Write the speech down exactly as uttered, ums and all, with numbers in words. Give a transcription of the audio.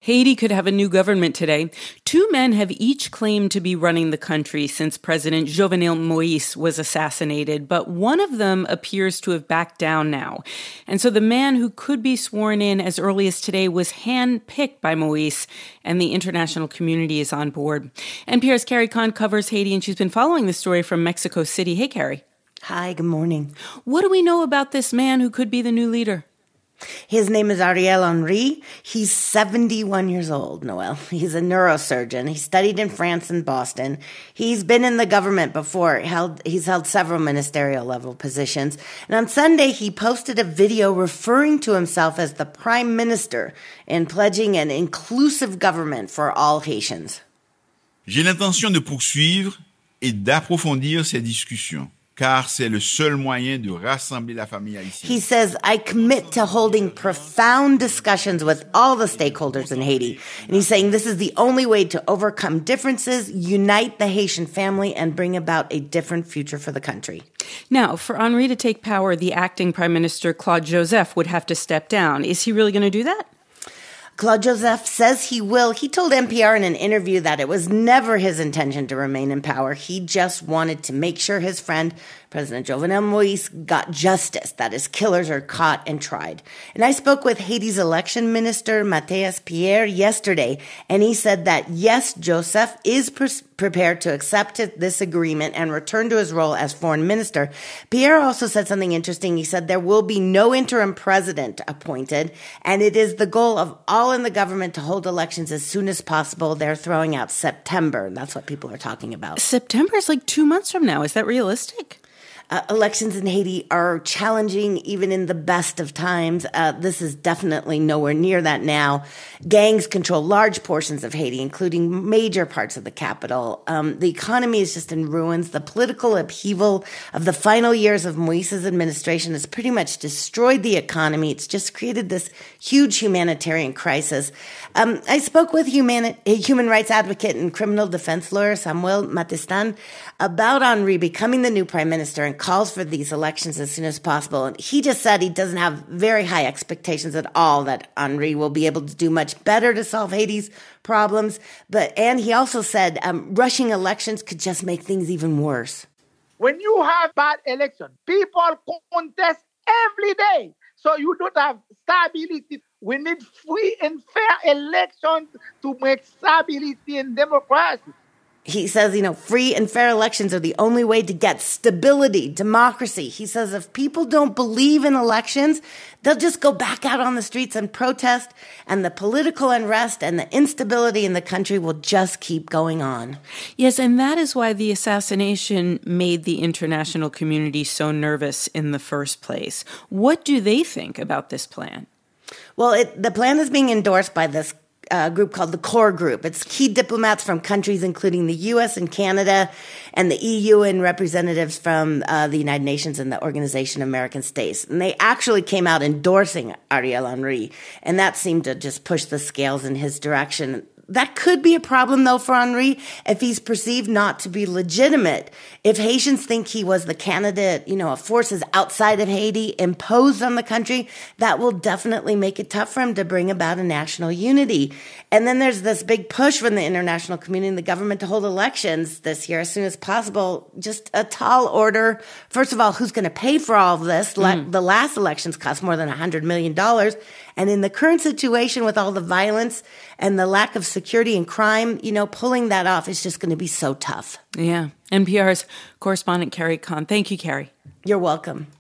Haiti could have a new government today. Two men have each claimed to be running the country since President Jovenel Moïse was assassinated, but one of them appears to have backed down now. And so the man who could be sworn in as early as today was handpicked by Moïse, and the international community is on board. N P R's Carrie Kahn covers Haiti, and she's been following the story from Mexico City. Hey, Carrie. Hi, good morning. What do we know about this man who could be the new leader? His name is Ariel Henry. He's seventy-one years old, Noel. He's a neurosurgeon. He studied in France and Boston. He's been in the government before. Held, he's held several ministerial level positions. And on Sunday, he posted a video referring to himself as the prime minister and pledging an inclusive government for all Haitians. J'ai l'intention de poursuivre et d'approfondir ces discussions. Car c'est le seul moyen de rassembler la famille haïtienne. He says, I commit to holding profound discussions with all the stakeholders in Haiti. And he's saying this is the only way to overcome differences, unite the Haitian family, and bring about a different future for the country. Now, for Henry to take power, the acting Prime Minister Claude Joseph would have to step down. Is he really going to do that? Claude Joseph says he will. He told N P R in an interview that it was never his intention to remain in power. He just wanted to make sure his friend, President Jovenel Moïse, got justice, that his killers are caught and tried. And I spoke with Haiti's election minister, Matthias Pierre, yesterday, and he said that, yes, Joseph is pre- prepared to accept this agreement and return to his role as foreign minister. Pierre also said something interesting. He said there will be no interim president appointed, and it is the goal of all in the government to hold elections as soon as possible. They're throwing out September. That's what people are talking about. September is like two months from now. Is that realistic? Uh, elections in Haiti are challenging even in the best of times. Uh, this is definitely nowhere near that now. Gangs control large portions of Haiti, including major parts of the capital. Um, the economy is just in ruins. The political upheaval of the final years of Moïse's administration has pretty much destroyed the economy. It's just created this huge humanitarian crisis. Um, I spoke with humani- a human rights advocate and criminal defense lawyer, Samuel Matistan, about Henry becoming the new prime minister and calls for these elections as soon as possible. And he just said he doesn't have very high expectations at all that Henry will be able to do much better to solve Haiti's problems. But and he also said um, rushing elections could just make things even worse. When you have bad election, people contest every day. So you don't have stability. We need free and fair elections to make stability and democracy. He says, you know, free and fair elections are the only way to get stability, democracy. He says if people don't believe in elections, they'll just go back out on the streets and protest, and the political unrest and the instability in the country will just keep going on. Yes, and that is why the assassination made the international community so nervous in the first place. What do they think about this plan? Well, it, the plan is being endorsed by this a group called the Core Group. It's key diplomats from countries including the U S and Canada and the E U and representatives from uh, the United Nations and the Organization of American States. And they actually came out endorsing Ariel Henry, and that seemed to just push the scales in his direction. That could be a problem, though, for Henry if he's perceived not to be legitimate. If Haitians think he was the candidate, you know, of forces outside of Haiti imposed on the country, that will definitely make it tough for him to bring about a national unity. And then there's this big push from the international community and the government to hold elections this year as soon as possible. Just a tall order. First of all, who's going to pay for all of this? Mm. The last elections cost more than one hundred million dollars. And in the current situation with all the violence and the lack of security and crime, you know, pulling that off is just going to be so tough. Yeah. N P R's correspondent Carrie Kahn. Thank you, Carrie. You're welcome.